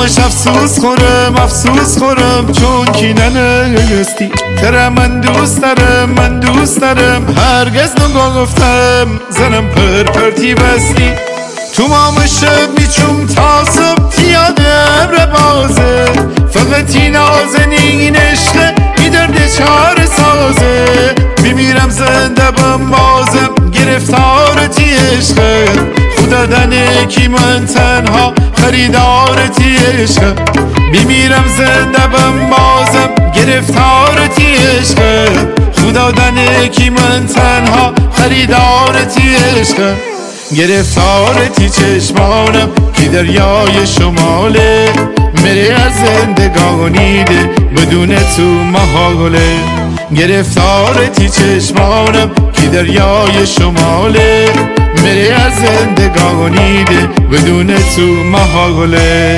همش افسوس خورم چون کی ننستی. ترا من دوست دارم هرگز نگفتم زنم پرتی بستی. تو مام شب میچوم تا صبح یادم را بازه، فقط این نازنین عشقه بی درد چار سازه. میمیرم زنده بم بازم گرفتارتی عشقه، خدا دنه کی من تنها خریدارتی عشقه. میمیرم زنده بم بازم گرفتارتی عشقه، خدا دنه کی من تنها خریدارتی عشقه. گرفتارتی چشمانم که دریای شماله، میره از زندگانی ده بدون تو محاله. گرفتارتی چشمانم که دریای شماله، میره از زندگانی ده بدون تو محاله.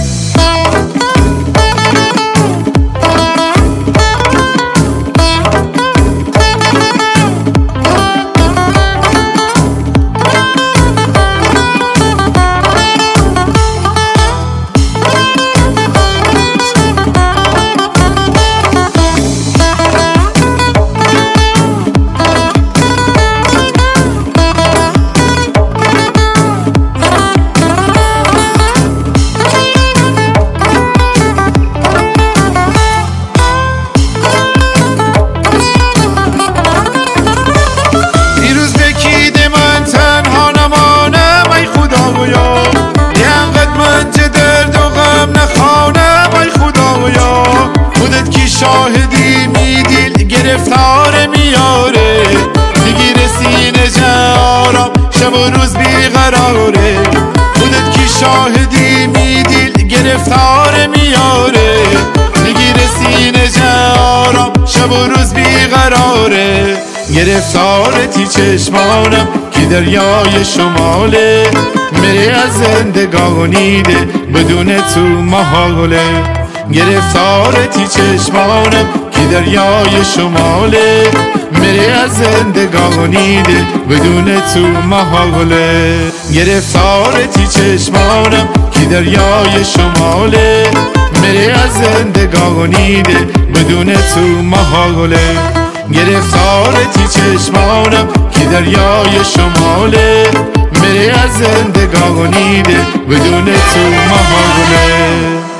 شاهدی میدیل گرفتار میاره، میگیره سینه جارم شب و روز بیقراره. خودت کی شاهدی میدیل گرفتار میاره، میگیره سینه جارم شب و روز بیقراره. گرفتارتی چشمانم که دریای شماله، میره از زندگانی ده بدون تو محاله. گرفتارتی چشمانم که دریای شماله، میره از زندگانی ده بدون تو محاله. گرفتارتی چشمانم که دریای شماله، میره از زندگانی ده بدون تو محاله. گرفتارتی چشمانم که دریای شماله، میره از زندگانی ده بدون تو محاله.